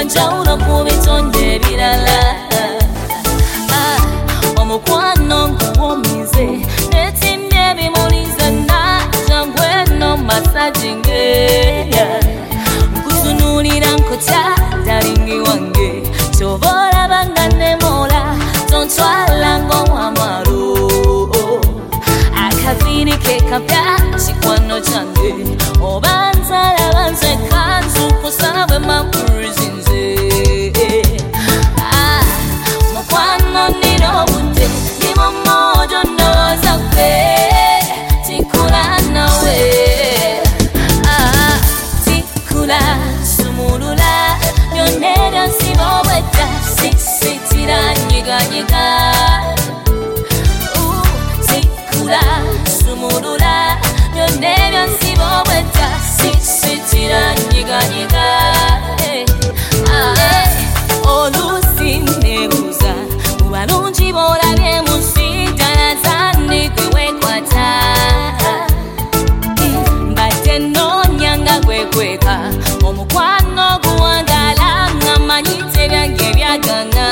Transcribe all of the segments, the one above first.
njawulo ku bitonde ebirala. Omukwano nguwumize netimye ebimulize najangu eno masajinge nkutunuulira nkutya dalingi wange ky'oba olaba nga nemola tontwala ng'owamwalo akaviiri ke kapya kikwano kyange oba nzalaba nzeka nzukusa bwe mampurizinze mukwano nina obudde ndi mu mojo ndowooza gwe tikula nawe tikula sumulula byonna ebyansiba obwedda sisitira nyiganyiga tikula sumulula byonna ebyansiba obwedda sisitira nyiganyiga oluusi nebuuza mu balungi b'olabye mu nsi ddala zange gwe weekwata mbadde nnoonya nga gwekweka omukwano guwangaala nga mmanyi tebyange byagana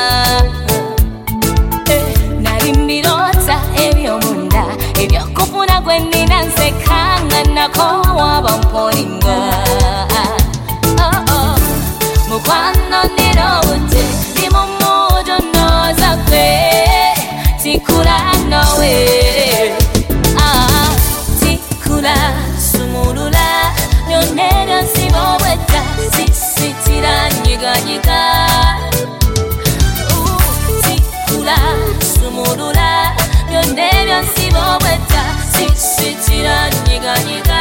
nali mbiroota eby'omunda ebyokufuna gwe nnina nseka nga nakoowa bampolinga mukwano nina obudde ndi mu mojo ndowooza gwe tikula nawe tikula sumulula byonna ebyansiba obwedda sisitira nyiganyiga tikula sumulula byonna ebyansiba obwedda sisitira nyiganyiga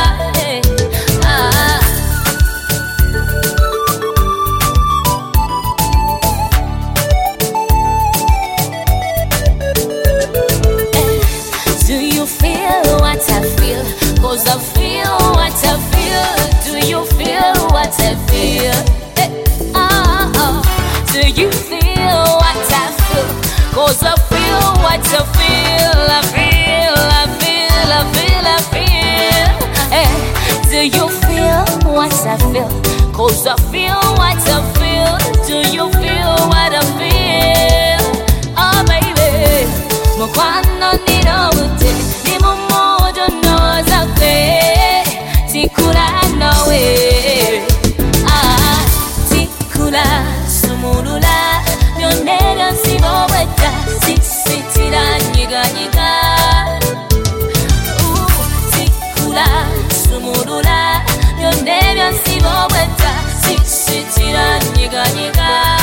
Cause I feel what I feel. Do you feel what I feel? Do you feel what I feel? Cause I feel what I feel. I feel, I feel, I feel, I feel. Do you feel what I feel? Cause I feel what I feel. Do you feel what I feel? Oh baby, mukwano nina obudde ndi mu mojo ndowooza gwe tikula nawe tikula sumulula byonna ebyansiba obwedda sisitira nyiganyiga tikula sumulula byonna ebyansiba obwedda sisitira nyiganyiga